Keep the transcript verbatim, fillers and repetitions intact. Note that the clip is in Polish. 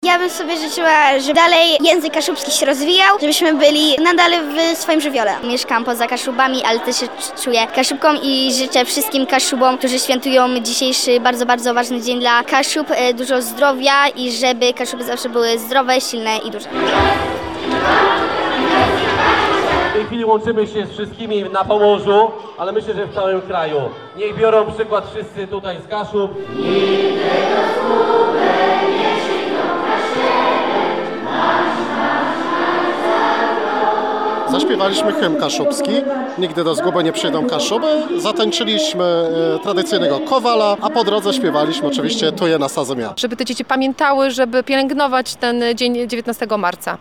Ja bym sobie życzyła, żeby dalej język kaszubski się rozwijał, żebyśmy byli nadal w swoim żywiole. Mieszkam poza Kaszubami, ale też się czuję Kaszubką i życzę wszystkim Kaszubom, którzy świętują dzisiejszy bardzo, bardzo ważny dzień dla Kaszub, dużo zdrowia i żeby Kaszuby zawsze były zdrowe, silne i duże. W tej chwili łączymy się z wszystkimi na Pomorzu, ale myślę, że w całym kraju. Niech biorą przykład wszyscy tutaj z Kaszub. Zaśpiewaliśmy hymn kaszubski, Nigdy do zguby nie przyjdą Kaszuby, zatańczyliśmy e, tradycyjnego kowala, a po drodze śpiewaliśmy oczywiście Tuje nas Azemia. Żeby te dzieci pamiętały, żeby pielęgnować ten dzień dziewiętnastego marca.